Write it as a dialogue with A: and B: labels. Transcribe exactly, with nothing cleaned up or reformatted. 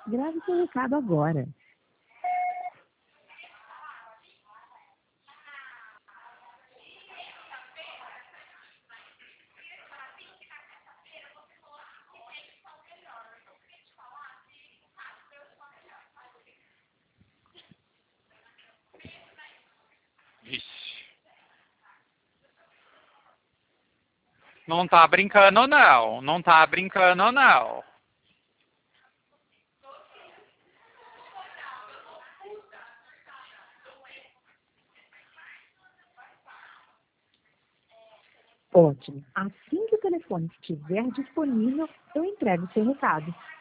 A: Grave seu recado agora.
B: Vixe. Não tá brincando, não. Não tá brincando, não.
A: Ótimo. Assim que o telefone estiver disponível, eu entrego o seu recado.